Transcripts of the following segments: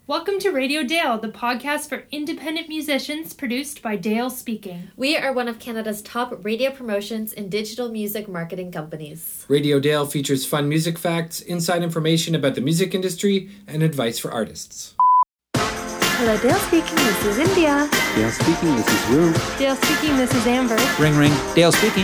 Welcome to Radio Dale, the podcast for independent musicians produced by Dale Speaking. We are one of Canada's top radio promotions and digital music marketing companies. Radio Dale features fun music facts, inside information about the music industry, and advice for artists. Hello, Dale Speaking, this is India. Dale Speaking, this is Rue. Dale Speaking, this is Amber. Ring ring, Dale Speaking.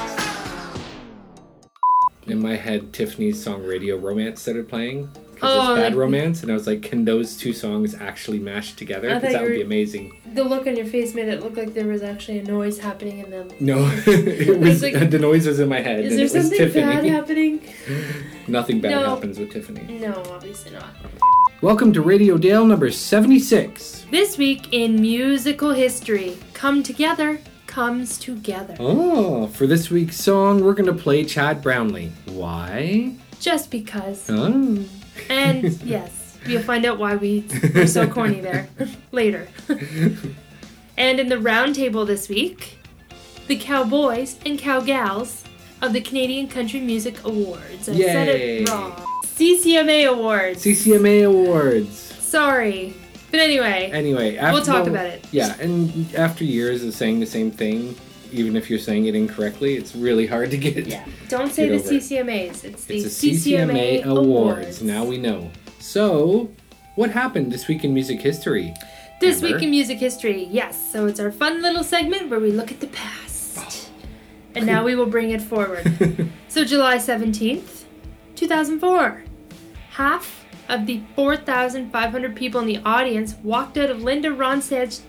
In my head, Tiffany's song Radio Romance started playing. Because it's Bad Romance, and I was like, can those two songs actually mash together? Because that would be amazing. The look on your face made it look like there was actually a noise happening in them. No, it was like, the noise was in my head. Is there something bad happening? Nothing bad happens with Tiffany. No, obviously not. Welcome to Radio Dale number 76. This week in musical history, Come Together comes together. Oh, for this week's song, we're going to play Chad Brownlee. Why? Just because. Oh. And yes, you'll find out why we were so corny there later. And in the round table this week, the cowboys and cowgals of the Canadian Country Music Awards. I said it wrong. CCMA Awards. CCMA Awards. Sorry. But anyway, we'll talk about it. Yeah, and after years of saying the same thing, even if you're saying it incorrectly, it's really hard to get. Yeah, don't say the CCMAs. It's the CCMA Awards. Now we know. So, what happened this week in music history? This week in music history, yes. So it's our fun little segment where we look at the past. And now we will bring it forward. So July 17th, 2004. Half of the 4,500 people in the audience walked out of Linda Ronstadt's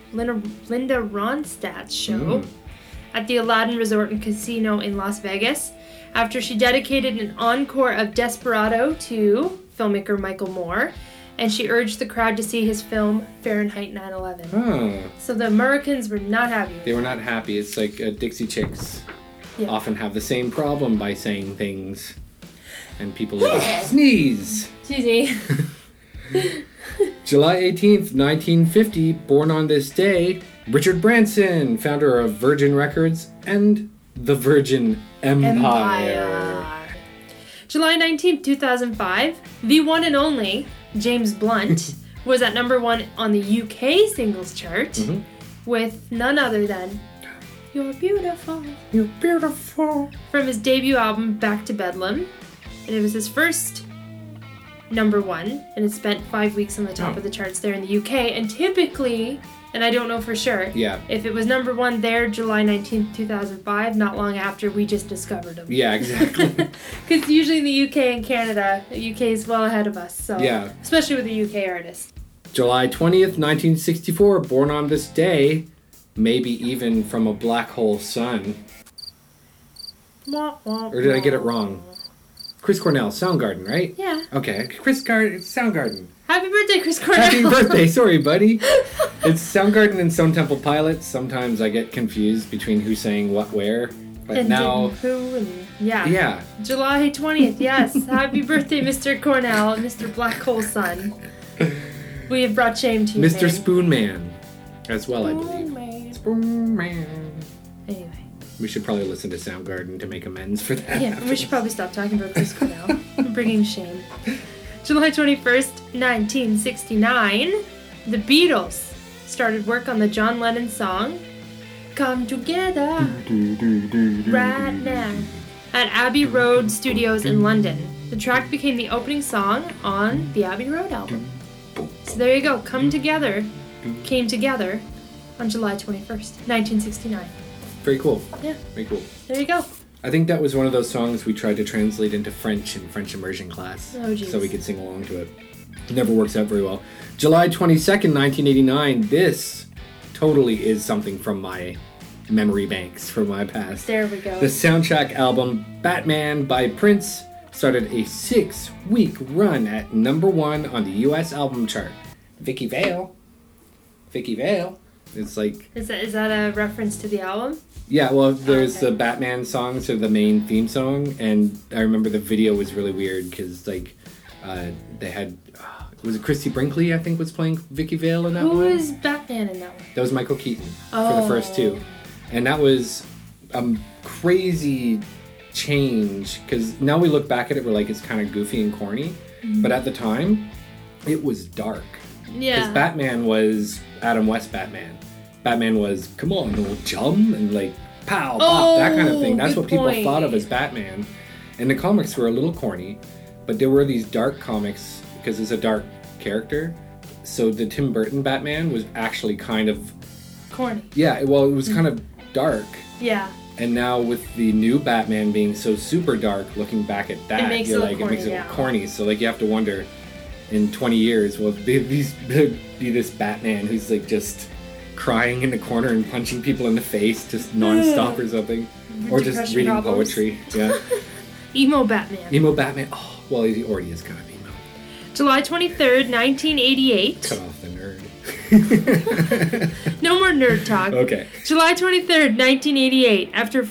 show at the Aladdin Resort and Casino in Las Vegas after she dedicated an encore of Desperado to filmmaker Michael Moore, and she urged the crowd to see his film Fahrenheit 9/11. Oh. So the Americans were not happy. They were not happy. It's like Dixie Chicks often have the same problem by saying things, and people sneeze. Excuse me. July 18th, 1950, born on this day, Richard Branson, founder of Virgin Records and the Virgin Empire. July 19th, 2005, the one and only James Blunt was at number one on the UK singles chart with none other than You're Beautiful. You're beautiful. From his debut album, Back to Bedlam. And it was his first number one, and it spent 5 weeks on the top of the charts there in the UK. And typically, and I don't know for sure, if it was number one there July 19th, 2005, not long after we just discovered him. Yeah, exactly. Because usually in the UK and Canada, the UK is well ahead of us. So especially with the UK artists. July 20th, 1964, born on this day, maybe even from a black hole sun. Or did I get it wrong? Chris Cornell, Soundgarden, right? Yeah. Okay, Soundgarden. Happy birthday, Chris Cornell. Happy birthday, sorry, buddy. It's Soundgarden and Stone Temple Pilots. Sometimes I get confused between who's saying what where. But and now... who and... Yeah. Yeah. July 20th, yes. Happy birthday, Mr. Cornell, Mr. Black Hole Sun. We have brought shame to you, Mr. man. Spoonman as well, I believe. Spoonman. Anyway. We should probably listen to Soundgarden to make amends for that. Yeah, we should probably stop talking about Chris Cornell. We're bringing shame. July 21st, 1969, the Beatles started work on the John Lennon song, Come Together, right now, at Abbey Road Studios in London. The track became the opening song on the Abbey Road album. So there you go, Come Together came together on July 21st, 1969. Very cool. Yeah. Very cool. There you go. I think that was one of those songs we tried to translate into French in French immersion class. Oh, geez. So we could sing along to it. It never works out very well. July 22nd, 1989. This totally is something from my memory banks, from my past. There we go. The soundtrack album Batman by Prince started a 6-week run at number one on the US album chart. Vicky Vale. It's like... Is that a reference to the album? Yeah, well, there's the Batman song, so the main theme song, and I remember the video was really weird because, like, they had... was it Christy Brinkley, I think, was playing Vicky Vale in that one? Who was Batman in that one? That was Michael Keaton for the first two. And that was a crazy change, because now we look back at it, we're like, it's kind of goofy and corny, but at the time, it was dark. Yeah. Batman was Adam West Batman. Batman was, come on, little chum, and like, pow, pop, that kind of thing. That's good what people point. thought of as Batman. And the comics were a little corny, but there were these dark comics, because it's a dark character. So the Tim Burton Batman was actually kind of... Corny. Yeah, well, it was kind of dark. Yeah. And now with the new Batman being so super dark, looking back at that, It makes you're it like, look it makes it corny, look yeah. corny. So like you have to wonder, in 20 years, will be this Batman who's like just crying in the corner and punching people in the face just nonstop or something, or just Depression reading problems. poetry. Yeah, Emo Batman. emo Batman. Oh, well, he already is kind of emo. July 23rd, 1988. Cut off the nerd. No more nerd talk. Okay. July 23rd, 1988. After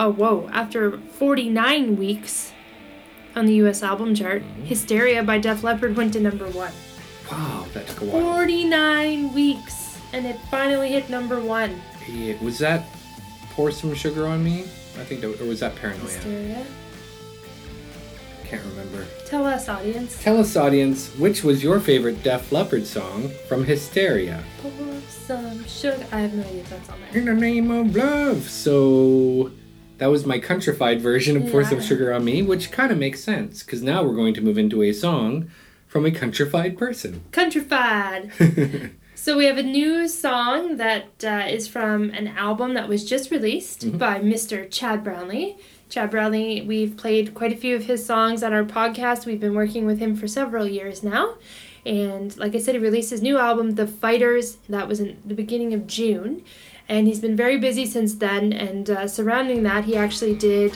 49 weeks on the U.S. album chart, Hysteria by Def Leppard went to number 1. Wow, that took a while. 49 weeks, and it finally hit number 1. Yeah, was that Pour Some Sugar on Me? I think that, or was that Paranoia? Hysteria. Can't remember. Tell us, audience. Tell us, audience, which was your favorite Def Leppard song from Hysteria? Pour some sugar. I have no idea if that's on there. In the name of love. So that was my countrified version of Pour Some Yeah. Sugar on Me, which kind of makes sense because now we're going to move into a song from a countrified person. Countrified. So we have a new song that is from an album that was just released by Mr. Chad Brownlee. Chad Brownlee, we've played quite a few of his songs on our podcast. We've been working with him for several years now. And like I said, he released his new album, The Fighters. That was in the beginning of June. And he's been very busy since then. And surrounding that, he actually did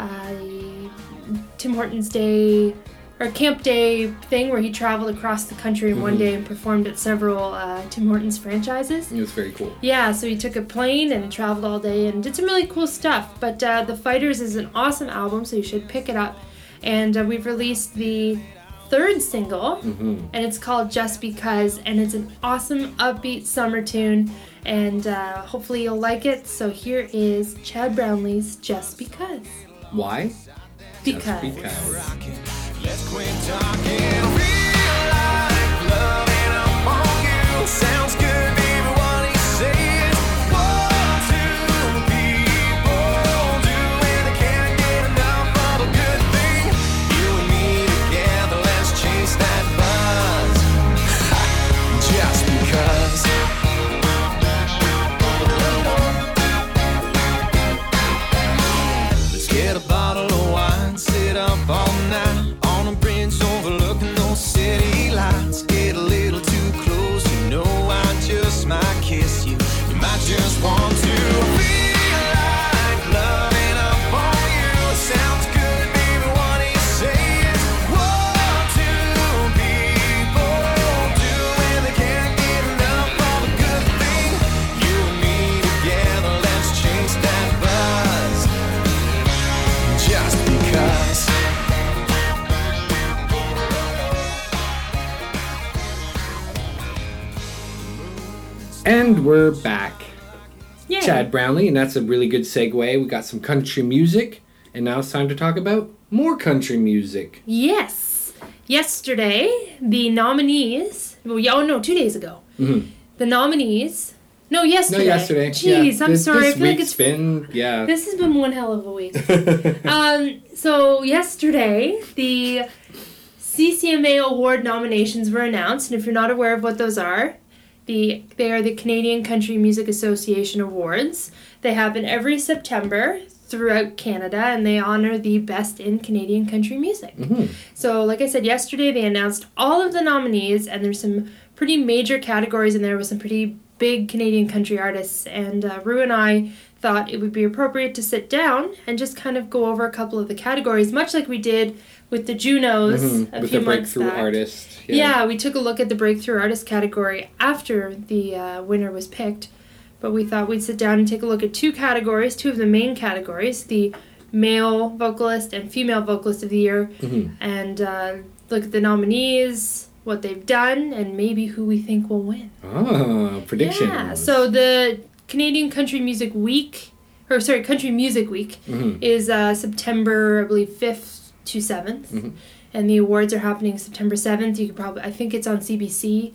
Tim Hortons Day or Camp Day thing where he traveled across the country in one day and performed at several Tim Hortons franchises. It was very cool. Yeah, so he took a plane and traveled all day and did some really cool stuff. But The Fighters is an awesome album, so you should pick it up. And we've released the 3rd single, and it's called Just Because, and it's an awesome, upbeat summer tune, and hopefully you'll like it. So here is Chad Brownlee's Just Because. Why? Because. Just because. Let's quit talking. Real life loving up on you. Sounds good, baby. What he says. What do people do when they can't get enough of a good thing? You and me together, let's chase that buzz. Just because. Let's get a bottle of wine, sit up all night. Overlooking those city lights, get a little too close. You know I just might kiss you. You might just want to feel like loving up on you. Sounds good, baby. What he says. What do people do when they can't get enough of a good thing? You and me together, let's chase that buzz. Just because. And we're back. Yay. Chad Brownlee, and that's a really good segue. We got some country music, and now it's time to talk about more country music. Yes. Yesterday, the nominees... Well, 2 days ago. The nominees... No, yesterday. No, yesterday. Jeez, Yeah. I'm sorry. This I feel like week's it's been, yeah. This has been one hell of a week. So yesterday, the CCMA award nominations were announced, and if you're not aware of what those are, they are the Canadian Country Music Association Awards. They happen every September throughout Canada, and they honor the best in Canadian country music. So, like I said yesterday, they announced all of the nominees, and there's some pretty major categories in there with some pretty big Canadian country artists. And Rue and I thought it would be appropriate to sit down and just kind of go over a couple of the categories, much like we did with the Junos a With few the months breakthrough back. artist. Yeah, we took a look at the Breakthrough Artist category after the winner was picked, but we thought we'd sit down and take a look at two of the main categories, the male vocalist and female vocalist of the year, and look at the nominees, what they've done, and maybe who we think will win. Oh, predictions. Yeah, so the Canadian Country Music Week, Country Music Week is September, I believe, 5th to 7th. And the awards are happening September 7th. You could I think it's on CBC.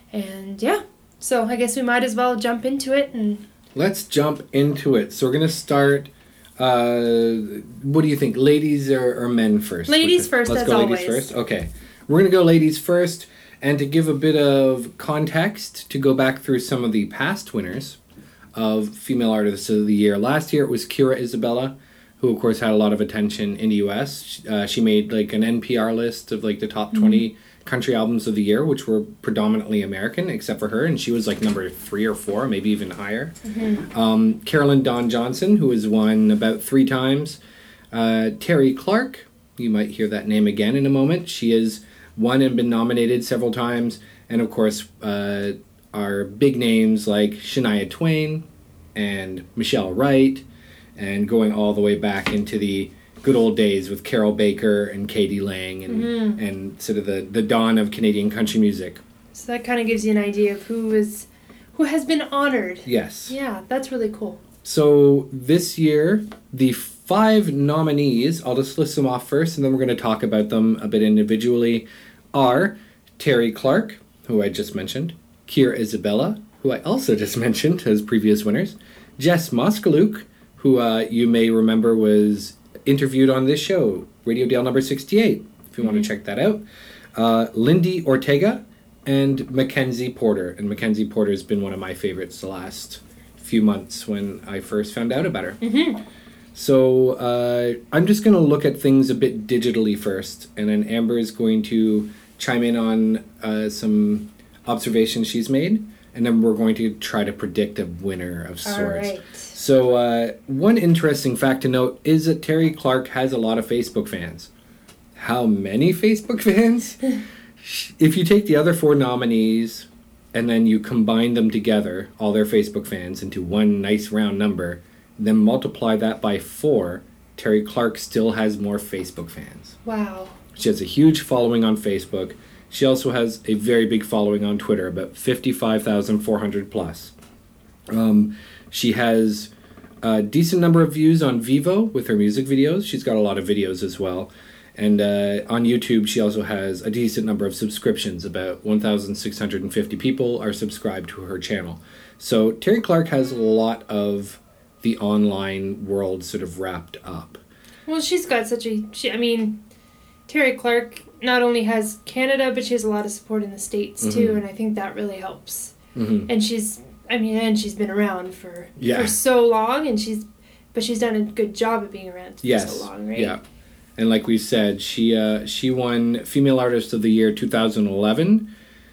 And yeah, so I guess we might as well jump into it. And Let's jump into it. So we're going to start, what do you think, ladies or men first? Ladies first, Let's as go always. ladies first. Okay. We're going to go ladies first. And to give a bit of context, to go back through some of the past winners of Female Artists of the Year. Last year it was Kira Isabella, who of course had a lot of attention in the US. She made like an NPR list of like the top 20 country albums of the year, which were predominantly American, except for her, and she was like number 3 or 4, maybe even higher. Carolyn Dawn Johnson, who has won about 3 times. Terry Clark, you might hear that name again in a moment. She has won and been nominated several times, and of course are big names like Shania Twain and Michelle Wright, and going all the way back into the good old days with Carol Baker and Katie Lang and sort of the dawn of Canadian country music. so that kind of gives you an idea of who has been honored. Yes. Yeah, that's really cool. So this year, the 5 nominees, I'll just list them off first, and then we're going to talk about them a bit individually, are Terry Clark, who I just mentioned, Kira Isabella, who I also just mentioned as previous winners, Jess Moskaluk, who you may remember was interviewed on this show, Radio Dale number 68, if you want to check that out, Lindy Ortega, and Mackenzie Porter. And Mackenzie Porter has been one of my favorites the last few months when I first found out about her. So I'm just going to look at things a bit digitally first, and then Amber is going to chime in on some observations she's made, and then we're going to try to predict a winner of sorts. All right. So one interesting fact to note is that Terry Clark has a lot of Facebook fans. How many Facebook fans? If you take the other 4 nominees and then you combine them together, all their Facebook fans, into one nice round number, then multiply that by 4, Terry Clark still has more Facebook fans. Wow. She has a huge following on Facebook. She also has a very big following on Twitter, about 55,400 plus. She has a decent number of views on Vivo with her music videos. She's got a lot of videos as well. And on YouTube, she also has a decent number of subscriptions. About 1,650 people are subscribed to her channel. So Terry Clark has a lot of the online world sort of wrapped up. Well, she's got Terry Clark not only has Canada, but she has a lot of support in the States too, and I think that really helps. And she's been around for so long, and she's done a good job of being around for so long, right? Yeah. And like we said, she won Female Artist of the Year 2011,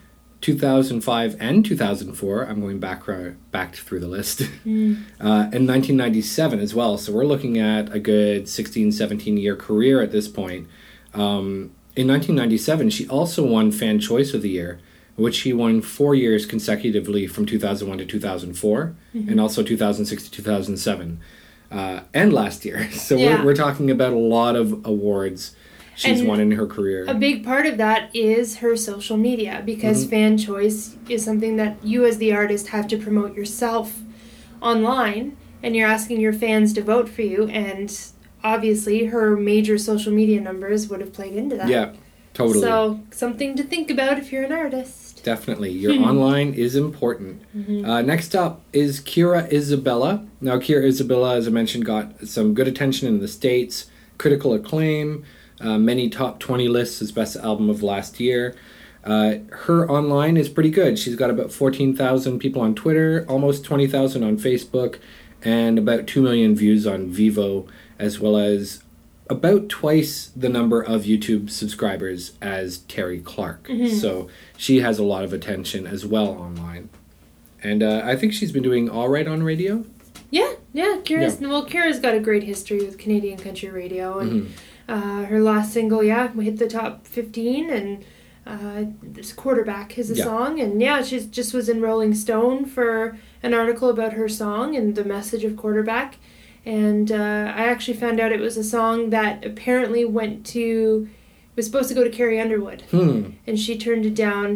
2005, and 2004. I'm going back through the list. And 1997 as well. So we're looking at a good 16, 17-year career at this point. In 1997, she also won Fan Choice of the Year, which she won 4 years consecutively from 2001 to 2004, and also 2006 to 2007. And last year. So we're talking about a lot of awards she's won in her career. A big part of that is her social media, because Fan Choice is something that you as the artist have to promote yourself online, and you're asking your fans to vote for you, and obviously her major social media numbers would have played into that. Yeah, totally. So something to think about if you're an artist. Definitely. Your online is important. Next up is Kira Isabella. Now, Kira Isabella, as I mentioned, got some good attention in the States, critical acclaim, many top 20 lists as best album of last year. Her online is pretty good. She's got about 14,000 people on Twitter, almost 20,000 on Facebook, and about 2 million views on Vivo, as well as about twice the number of YouTube subscribers as Terry Clark. So she has a lot of attention as well online. And I think she's been doing all right on radio. Yeah. Kira's got a great history with Canadian country radio, and her last single, we hit the top 15, and this Quarterback is a song, and she just was in Rolling Stone for an article about her song and the message of Quarterback. And I actually found out it was a song that apparently was supposed to go to Carrie Underwood. And she turned it down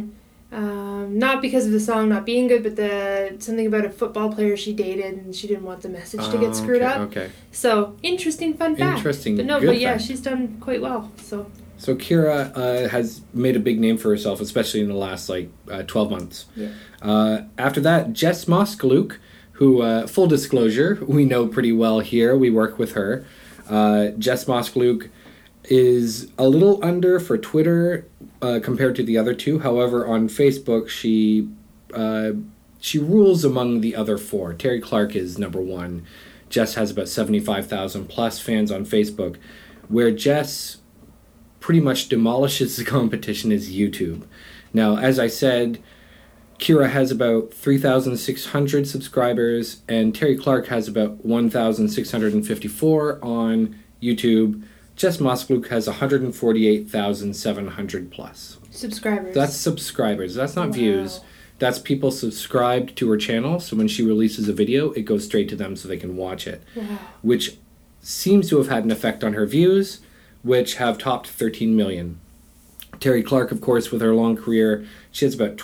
Not because of the song not being good, but something about a football player she dated, and she didn't want the message to get screwed up. Okay. So, interesting fun fact. Interesting. But no, good but yeah, fact. she's done quite well. So Kira has made a big name for herself, especially in the last 12 months. Yeah. After that, Jess Moskaluk, who, full disclosure, we know pretty well here. We work with her. Jess Moskaluk is a little under for Twitter compared to the other two. However, on Facebook, she rules among the other four. Terry Clark is number one. Jess has about 75,000 plus fans on Facebook. Where Jess pretty much demolishes the competition is YouTube. Now, as I said, Kira has about 3,600 subscribers, and Terry Clark has about 1,654 on YouTube. Jess Moskaluk has 148,700 plus. subscribers. That's subscribers. That's not Wow. views. That's people subscribed to her channel, so when she releases a video, it goes straight to them so they can watch it. Wow. Which seems to have had an effect on her views, which have topped 13 million. Terry Clark, of course, with her long career, she has about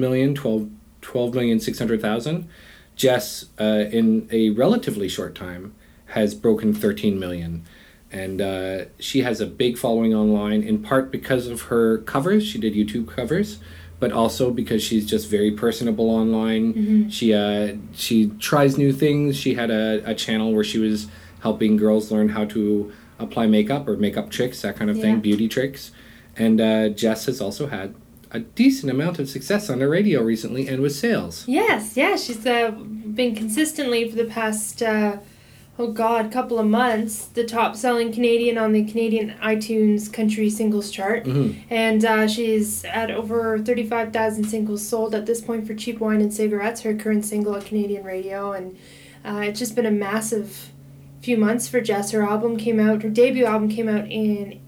12,600,000. Jess, in a relatively short time, has broken 13 million. And she has a big following online, in part because of her covers. She did YouTube covers, but also because she's just very personable online. Mm-hmm. She tries new things. She had a channel where she was helping girls learn how to apply makeup or makeup tricks, that kind of thing, Yeah. beauty tricks. And Jess has also had a decent amount of success on the radio recently and with sales. Yes, yeah, she's been consistently for the past, couple of months, the top selling Canadian on the Canadian iTunes country singles chart. Mhm. And she's at over 35,000 singles sold at this point for Cheap Wine and Cigarettes, her current single at Canadian radio. And it's just been a massive few months for Jess. Her debut album came out in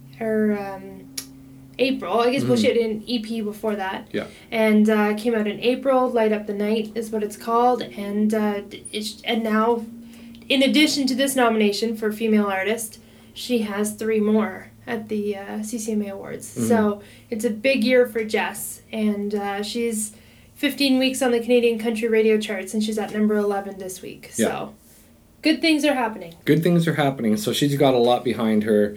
April. I guess she had an EP before that. Yeah. And came out in April. Light Up the Night is what it's called. And and now, in addition to this nomination for Female Artist, she has 3 more at the CCMA Awards. So it's a big year for Jess. And she's 15 weeks on the Canadian country radio charts, and she's at number 11 this week. Yeah. So good things are happening. Good things are happening. So she's got a lot behind her.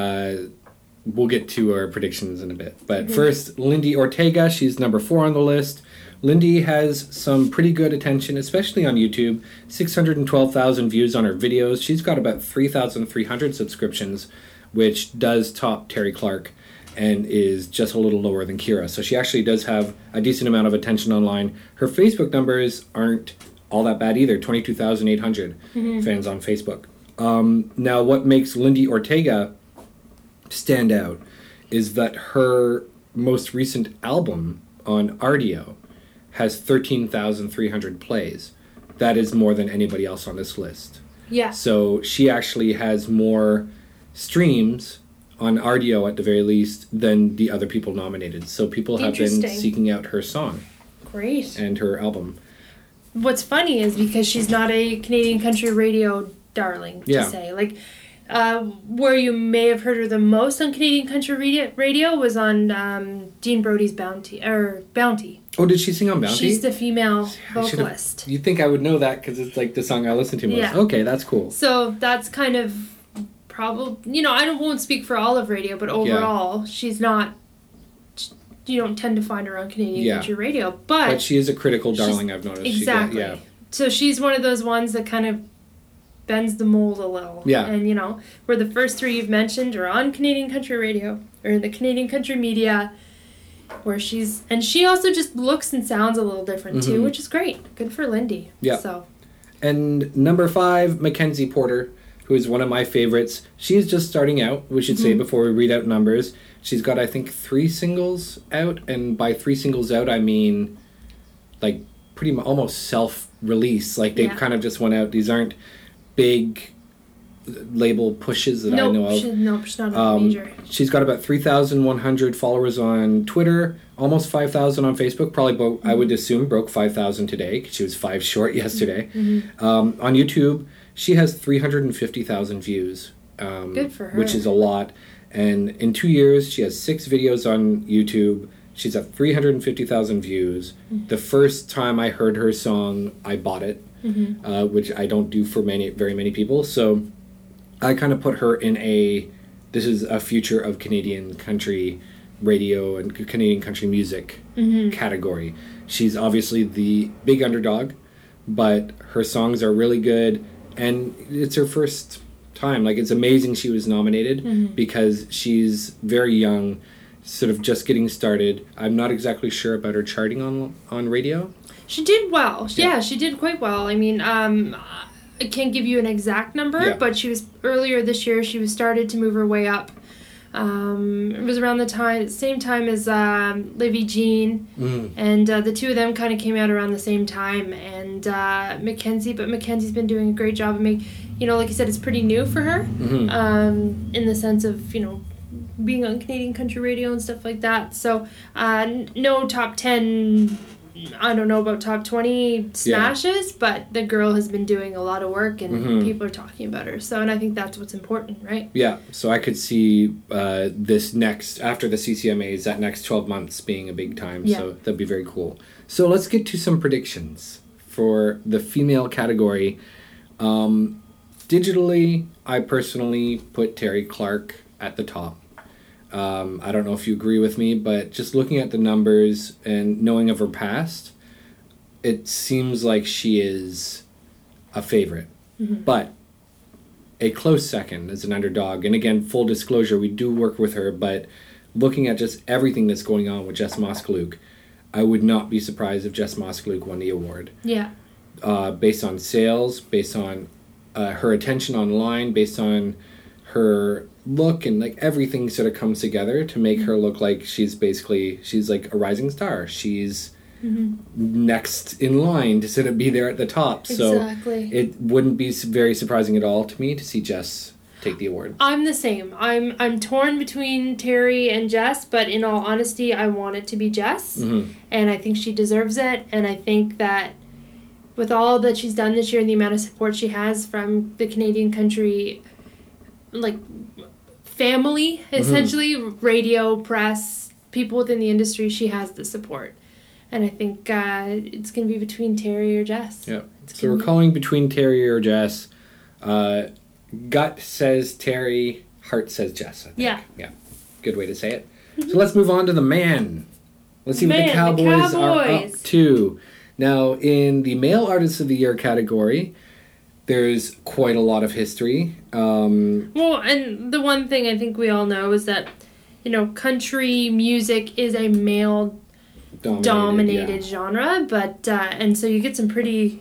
We'll get to our predictions in a bit. But first, Lindy Ortega. She's number 4 on the list. Lindy has some pretty good attention, especially on YouTube. 612,000 views on her videos. She's got about 3,300 subscriptions, which does top Terry Clark and is just a little lower than Kira. So she actually does have a decent amount of attention online. Her Facebook numbers aren't all that bad either. 22,800 fans on Facebook. Now, what makes Lindy Ortega stand out is that her most recent album on Rdio has 13,300 plays. That is more than anybody else on this list. Yeah. So she actually has more streams on Rdio at the very least than the other people nominated. So people have been Interesting. seeking out her song Great. and her album. What's funny is because she's not a Canadian country radio darling, to Yeah. say. Like, where you may have heard her the most on Canadian country radio was on Dean Brody's Bounty. Oh, did she sing on Bounty? She's the female I should've- vocalist. You'd think I would know that because it's like the song I listen to most. Yeah. Okay, that's cool. So that's kind of probably, won't speak for all of radio, but overall, she's not, you don't tend to find her on Canadian Yeah. country radio. But she is a critical darling, I've noticed. Exactly. Yeah. So she's one of those ones that kind of bends the mold a little. Yeah. And, where the first 3 you've mentioned are on Canadian country radio, or in the Canadian country media, where she also just looks and sounds a little different too, which is great. Good for Lindy. Yeah. So, And number 5, Mackenzie Porter, who is one of my favorites. She's just starting out, we should say, before we read out numbers. She's got, I think, 3 singles out, and by 3 singles out, I mean, like, pretty much almost self-release. Like, they kind of just went out. These aren't big label pushes that I know of. She's not a major. She's got about 3,100 followers on Twitter, almost 5,000 on Facebook. Probably, I would assume, broke 5,000 today, because she was 5 short yesterday. On YouTube, she has 350,000 views. Good for her. Which is a lot. And in 2 years, she has 6 videos on YouTube. She's at 350,000 views. The first time I heard her song, I bought it, which I don't do for very many people. So I kind of put her in this is a future of Canadian country radio and Canadian country music category. She's obviously the big underdog, but her songs are really good, and it's her first time. Like, it's amazing she was nominated because she's very young, sort of just getting started. I'm not exactly sure about her charting on radio. She did well. Yeah. Yeah, she did quite well. I mean, I can't give you an exact number, but she was earlier this year. She was started to move her way up. It was around the same time as Livy Jean, and the two of them kind of came out around the same time. And Mackenzie, but Mackenzie's been doing a great job of making, like you said, it's pretty new for her, in the sense of being on Canadian country radio and stuff like that. So no top 10. I don't know about top 20 smashes, but the girl has been doing a lot of work, and people are talking about her. So, and I think that's what's important, right? Yeah, so I could see this next, after the CCMAs, that next 12 months being a big time. So that'd be very cool. So let's get to some predictions for the female category. Digitally, I personally put Terry Clark at the top. I don't know if you agree with me, but just looking at the numbers and knowing of her past, it seems like she is a favorite. But a close second as an underdog. And again, full disclosure, we do work with her, but looking at just everything that's going on with Jess Moskaluk, I would not be surprised if Jess Moskaluk won the award. Yeah. Based on sales, based on her attention online, based on her look, and like everything sort of comes together to make her look like she's like a rising star. She's next in line to sort of be there at the top. Exactly. So it wouldn't be very surprising at all to me to see Jess take the award. I'm the same. I'm torn between Terry and Jess, but in all honesty, I want it to be Jess, and I think she deserves it. And I think that with all that she's done this year and the amount of support she has from the Canadian country, family, essentially, radio, press, people within the industry, she has the support. And I think it's going to be between Terry or Jess. Yeah. So we're calling between Terry or Jess. Gut says Terry, heart says Jess, I think. Yeah. Yeah. Good way to say it. So let's move on to the man. Let's see what the Cowboys are up to. Now, in the Male Artist of the Year category, there's quite a lot of history. Well, and the one thing I think we all know is that, country music is a male-dominated genre, but, and so you get some pretty,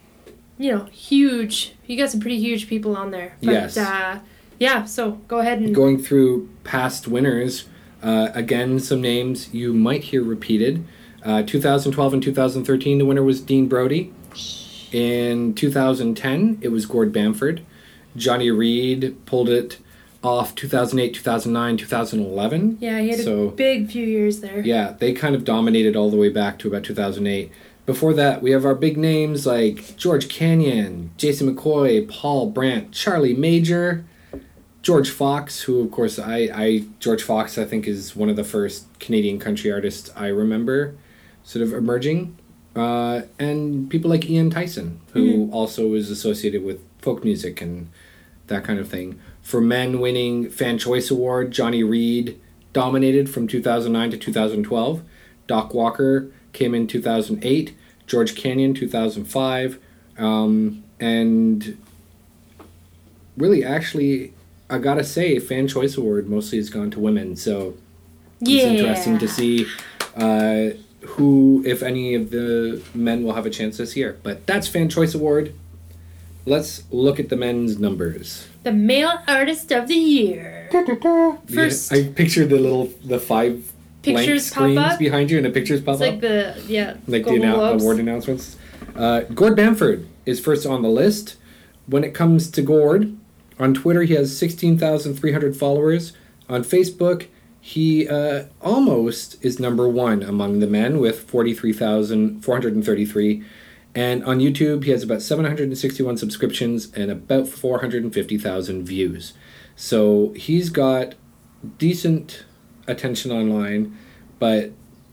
huge people on there. But, yes. So go ahead and... Going through past winners, again, some names you might hear repeated. 2012 and 2013, the winner was Dean Brody. In 2010, it was Gord Bamford. Johnny Reid pulled it off 2008, 2009, 2011. Yeah, he had a big few years there. Yeah, they kind of dominated all the way back to about 2008. Before that, we have our big names like George Canyon, Jason McCoy, Paul Brandt, Charlie Major, George Fox, who, of course, George Fox, I think, is one of the first Canadian country artists I remember sort of emerging. And people like Ian Tyson, who also is associated with folk music and that kind of thing. For men winning Fan Choice Award, Johnny Reid dominated from 2009 to 2012. Doc Walker came in 2008. George Canyon, 2005. And really, actually, I gotta say, Fan Choice Award mostly has gone to women. So it's interesting to see who, if any of the men will have a chance this year. But that's Fan Choice Award. Let's look at the men's numbers. The Male Artist of the Year. First, I pictured the 5 blank screens behind you, and the pictures pop up. It's like the award announcements. Gord Bamford is first on the list. When it comes to Gord, on Twitter he has 16,300 followers. On Facebook, he almost is number 1 among the men with 43,433. And on YouTube, he has about 761 subscriptions and about 450,000 views. So he's got decent attention online, but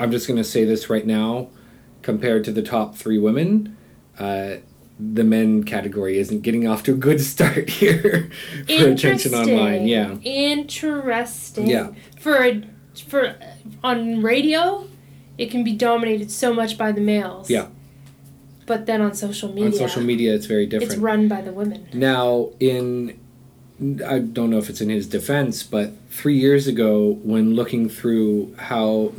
I'm just going to say this right now, compared to the top 3 women, the men category isn't getting off to a good start here for attention online. Yeah. Interesting. Yeah. For on radio, it can be dominated so much by the males. Yeah. But then on social media. On social media, it's very different. It's run by the women. Now, I don't know if it's in his defense, but 3 years ago, when looking through how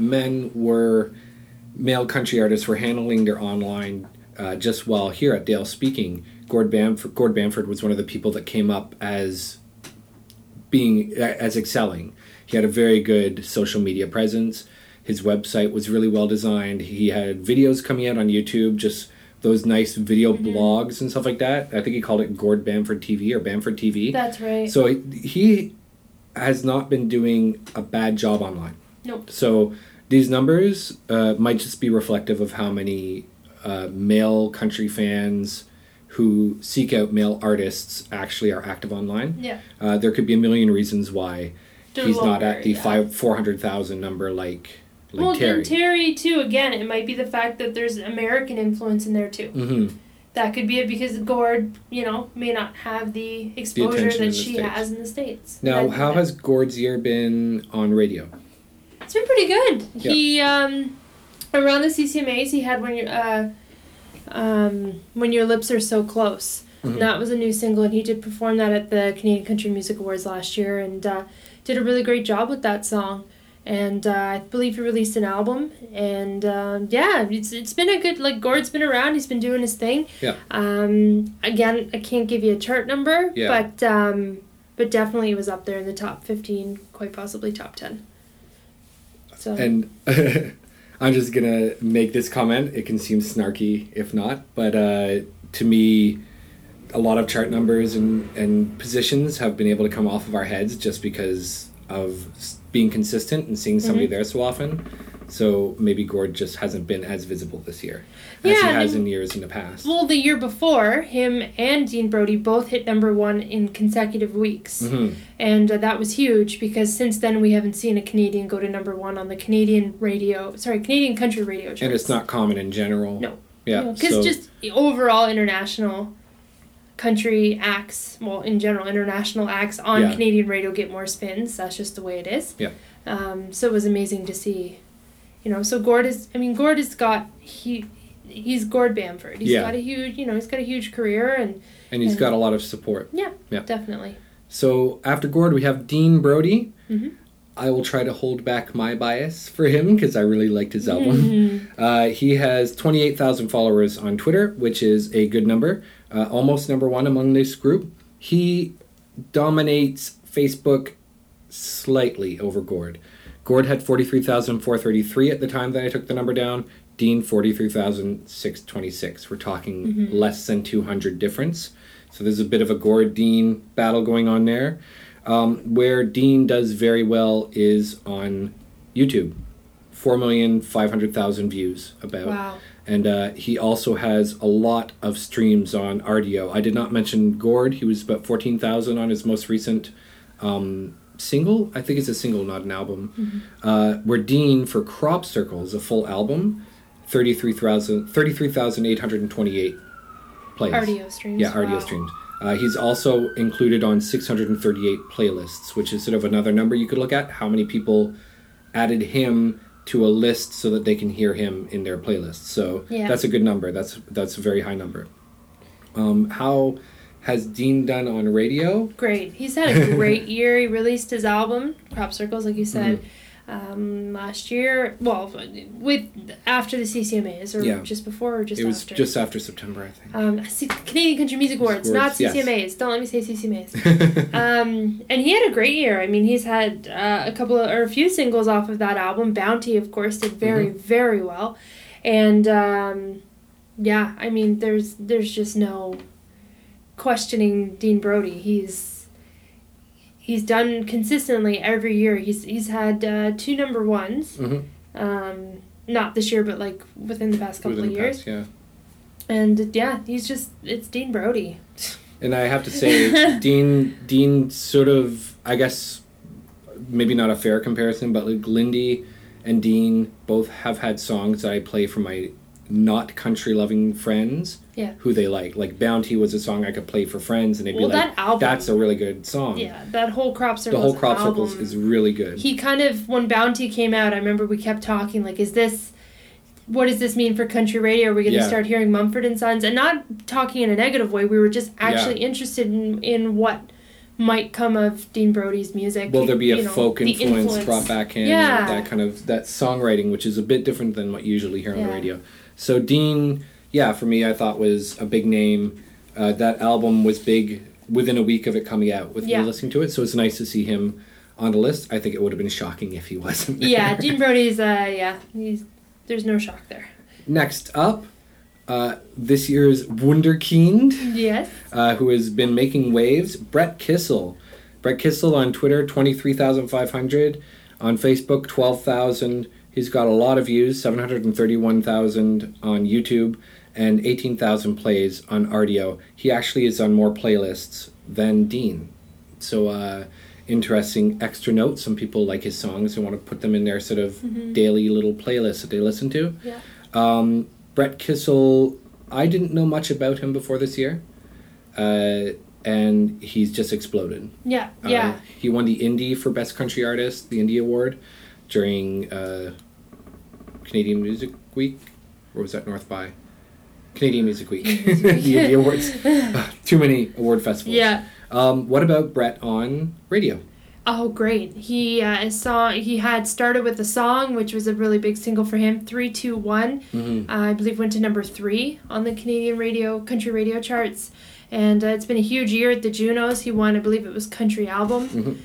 male country artists were handling their online, just while here at Dale Speaking, Gord Bamford was one of the people that came up as excelling. He had a very good social media presence. His website was really well designed. He had videos coming out on YouTube, just those nice video blogs and stuff like that. I think he called it Gord Bamford TV or Bamford TV. That's right. So he has not been doing a bad job online. Nope. So these numbers might just be reflective of how many male country fans who seek out male artists actually are active online. Yeah. There could be a million reasons why he's not at the 400,000 number like Terry. And Terry, too, again, it might be the fact that there's American influence in there, too. Mm-hmm. That could be it because Gord, may not have the exposure that she has in the States. Now, how has Gord's year been on radio? It's been pretty good. Yeah. He, around the CCMAs, he had When Your Lips Are So Close. Mm-hmm. And that was a new single, and he did perform that at the Canadian Country Music Awards last year, and did a really great job with that song. And I believe he released an album, and it's been a good, Gord's been around, he's been doing his thing. Yeah. Again, I can't give you a chart number, yeah. but definitely it was up there in the top 15, quite possibly top 10. So. And I'm just gonna make this comment, it can seem snarky if not, but to me, a lot of chart numbers and positions have been able to come off of our heads just because of being consistent and seeing somebody there so often. So maybe Gord just hasn't been as visible this year as he has in years in the past. Well, the year before, him and Dean Brody both hit number 1 in consecutive weeks. Mm-hmm. And that was huge because since then we haven't seen a Canadian go to number 1 on the Canadian country radio charts. And it's not common in general. No. Yeah. Because just overall international country acts, international acts on Canadian radio get more spins. That's just the way it is. Yeah. So it was amazing to see, so Gord has got, he's Gord Bamford. He's got a huge career and he's got a lot of support. Yeah. Definitely. So after Gord, we have Dean Brody. Mm-hmm. I will try to hold back my bias for him because I really liked his album. He has 28,000 followers on Twitter, which is a good number. Almost number 1 among this group. He dominates Facebook slightly over Gord. Gord had 43,433 at the time that I took the number down. Dean, 43,626. We're talking less than 200 difference. So there's a bit of a Gord-Dean battle going on there. Where Dean does very well is on YouTube. 4,500,000 views about. Wow. And he also has a lot of streams on RDO. I did not mention Gord. He was about 14,000 on his most recent single. I think it's a single, not an album. Where Dean, for Crop Circles, a full album, 33,828 plays. RDO streams. Yeah, RDO streams. He's also included on 638 playlists, which is sort of another number you could look at. How many people added him to a list so that they can hear him in their playlist. So that's a good number. That's a very high number. How has Dean done on radio? Great. He's had a great year. He released his album, Crop Circles, like you said, last year. Well, after the CCMAs, or just before, or just after? It was just after September, I think. Canadian Country Music Awards, not CCMAs. Yes. Don't let me say CCMAs. And he had a great year. I mean, he's had a few singles off of that album. Bounty, of course, did very, very well. And there's just no questioning Dean Brody. He's done consistently every year. He's had 2 number 1s. Not this year, but within the past couple of years. And it's Dean Brody. And I have to say, Dean sort of, I guess, maybe not a fair comparison, but Lindy and Dean both have had songs that I play for my not country loving friends who they like. Like Bounty was a song I could play for friends and they'd be like, that album, that's a really good song. Yeah, that whole Crop Circles The whole Crop album, Circles is really good. He kind of, when Bounty came out, I remember we kept talking, like, what does this mean for country radio? Are we going to start hearing Mumford & Sons? And not talking in a negative way. We were just actually interested in what might come of Dean Brody's music. Will there be a folk influence brought back in? Yeah. That kind of, that songwriting, which is a bit different than what you usually hear on the radio. So Dean, for me, I thought was a big name. That album was big within a week of it coming out with me listening to it. So it's nice to see him on the list. I think it would have been shocking if he wasn't. Yeah, Dean Brody's, there's no shock there. Next up, this year's Wunderkind. Yes. Who has been making waves, Brett Kissel. Brett Kissel on Twitter, 23,500. On Facebook, 12,000. He's got a lot of views, 731,000 on YouTube, and 18,000 plays on Rdio. He actually is on more playlists than Dean. So, interesting extra note. Some people like his songs and want to put them in their sort of daily little playlist that they listen to. Yeah. Brett Kissel, I didn't know much about him before this year. And he's just exploded. Yeah, He won the Indie for Best Country Artist, the Indie Award, during Canadian Music Week. Or was that North by? Canadian Music Week. The Indie Awards. Too many award festivals. Yeah. What about Brett on radio? Oh, great. He had started with a song, which was a really big single for him, 321. I believe went to number 3 on the Canadian country radio charts. And it's been a huge year at the Junos. He won, I believe it was Country Album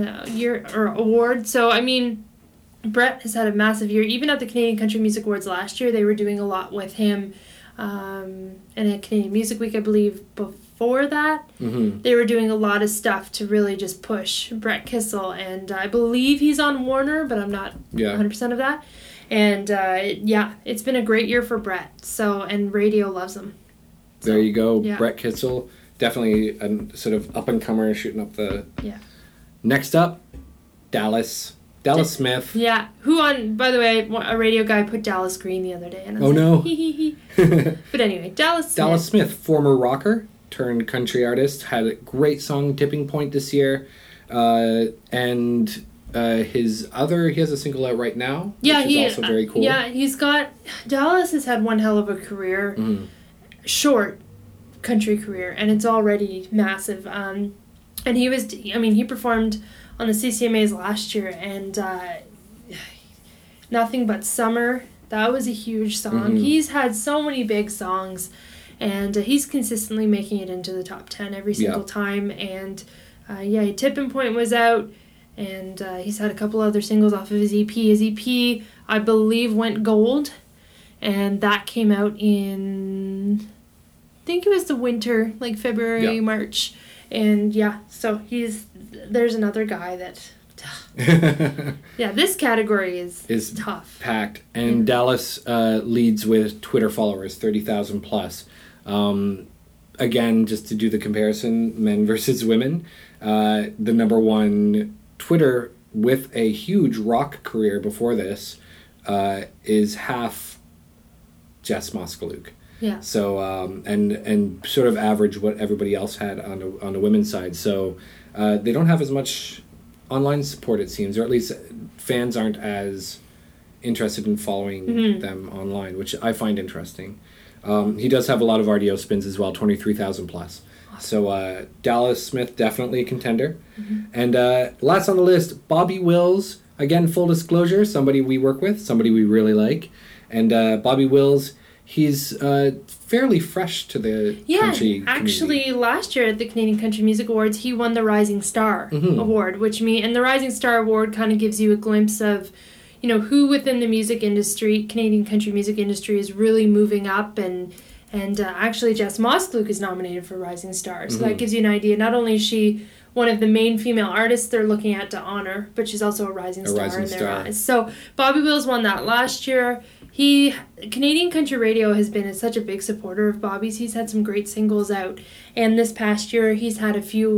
award. So, I mean, Brett has had a massive year. Even at the Canadian Country Music Awards last year, they were doing a lot with him. And at Canadian Music Week, I believe, before that, they were doing a lot of stuff to really just push Brett Kissel. And I believe he's on Warner, but I'm not 100% of that. And, it's been a great year for Brett. So, and radio loves him. So, there you go. Yeah. Brett Kissel, definitely a sort of up-and-comer shooting up the... Yeah. Next up, Dallas Smith. Yeah, who by the way, a radio guy put Dallas Green the other day. And I was no. But anyway, Dallas Smith, former rocker turned country artist, had a great song, Tipping Point, this year. And he has a single out right now, which is also very cool. Yeah, Dallas has had one hell of a career, short country career, and it's already massive. And he performed on the CCMAs last year, and Nothing But Summer, that was a huge song. He's had so many big songs, and he's consistently making it into the top 10 every single time. And Tipping Point was out, and he's had a couple other singles off of his EP. His EP, I believe, went gold, and that came out in, I think it was the winter, like February, March. And so there's another guy that, this category is tough. Packed. And Dallas leads with Twitter followers, 30,000 plus. Again, just to do the comparison, men versus women, the number one Twitter with a huge rock career before this is half Jess Moskaluk. Yeah. So and sort of average what everybody else had on the women's side. So they don't have as much online support, it seems, or at least fans aren't as interested in following them online, which I find interesting. He does have a lot of RDO spins as well, 23,000 plus. Awesome. So Dallas Smith, definitely a contender. And last on the list, Bobby Wills. Again, full disclosure, somebody we work with, somebody we really like. And Bobby Wills, he's fairly fresh to the country community. Actually, last year at the Canadian Country Music Awards, he won the Rising Star Award, and the Rising Star Award kind of gives you a glimpse of, who within the music industry, Canadian country music industry, is really moving up, and actually Jess Moskaluk is nominated for Rising Star, so that gives you an idea. Not only is she one of the main female artists they're looking at to honor, but she's also a rising star in their eyes. So Bobby Wills won that last year. Canadian Country Radio has been such a big supporter of Bobby's. He's had some great singles out, and this past year he's had 3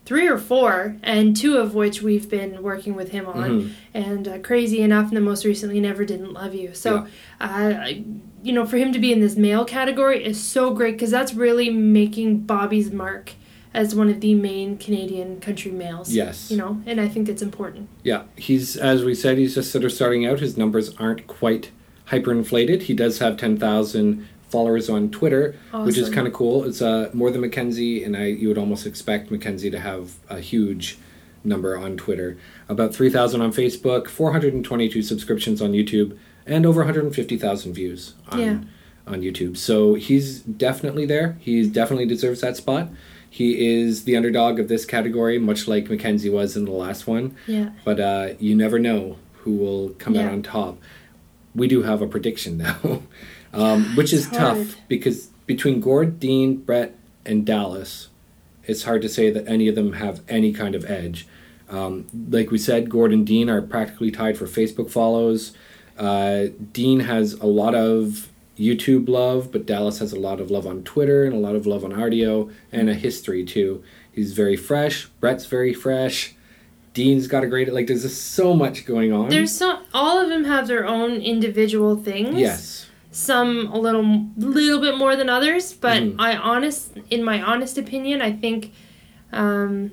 3 or 4, and 2 of which we've been working with him on. And Crazy Enough, and then most recently Never Didn't Love You. So, you know, for him to be in this male category is so great, because that's really making Bobby's mark as one of the main Canadian country males. Yes. You know, and I think that's important. Yeah, he's, as we said, he's just sort of starting out. His numbers aren't quite hyperinflated. He does have 10,000 followers on Twitter, which is Awesome. kind of cool. It's more than Mackenzie, and you would almost expect Mackenzie to have a huge number on Twitter. About 3,000 on Facebook, 422 subscriptions on YouTube, and over 150,000 views on YouTube. So he's definitely there. He definitely deserves that spot. He is the underdog of this category, much like Mackenzie was in the last one. Yeah. But you never know who will come out on top. We do have a prediction, though, which is tough, because between Gord, Dean, Brett, and Dallas, it's hard to say that any of them have any kind of edge. Like we said, Gord and Dean are practically tied for Facebook follows. Dean has a lot of YouTube love, but Dallas has a lot of love on Twitter and a lot of love on Rdio, and a history too. He's very fresh. Brett's very fresh. Dean's got a great, like, there's just so much going on. All of them have their own individual things. Yes. Some a little bit more than others, but in my honest opinion, I think, I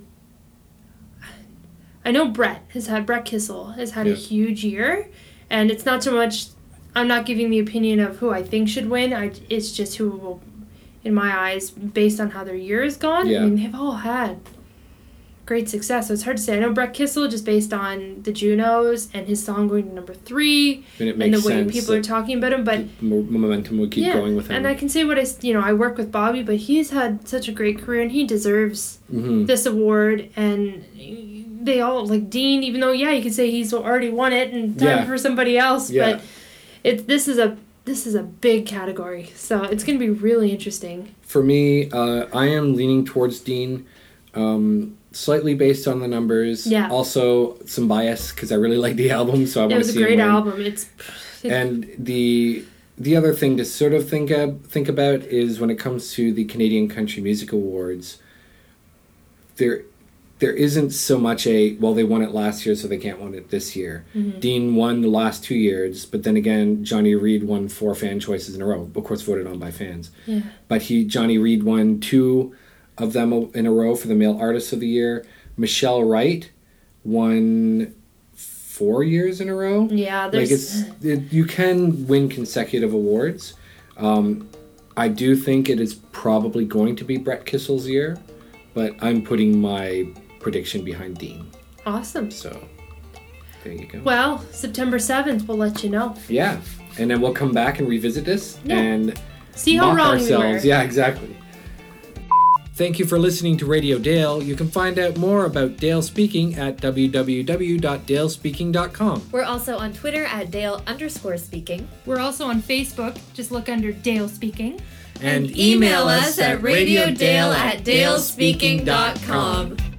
know Brett Kissel has had a huge year, and it's not so much, I'm not giving the opinion of who I think should win, it's just who will, in my eyes, based on how their year has gone. I mean, they've all had great success, so it's hard to say. I know Brett Kissel, just based on the Junos and his song going to number 3, and the way people are talking about him, but momentum will keep going with him. And I can say what I work with Bobby, but he's had such a great career, and he deserves this award. And they all, like Dean, even though you could say he's already won it and time for somebody else, but this is a big category, so it's going to be really interesting. For me, I am leaning towards Dean. Slightly based on the numbers. Yeah. Also, some bias, because I really like the album, so I want to see it. It was a great album. And the other thing to sort of think about is when it comes to the Canadian Country Music Awards, there isn't so much they won it last year, so they can't win it this year. Dean won the last 2 years, but then again, Johnny Reid won 4 fan choices in a row, of course voted on by fans. Yeah. But Johnny Reid won 2 of them in a row for the Male Artist of the Year. Michelle Wright won 4 years in a row. Yeah, you can win consecutive awards. I do think it is probably going to be Brett Kissel's year, but I'm putting my prediction behind Dean. Awesome. So there you go. Well, September 7th, we'll let you know. Yeah, and then we'll come back and revisit this and see how wrong we were. Yeah, exactly. Thank you for listening to Radio Dale. You can find out more about Dale Speaking at www.dalespeaking.com. We're also on Twitter at Dale_speaking. We're also on Facebook. Just look under Dale Speaking. And email us at radiodale@dalespeaking.com.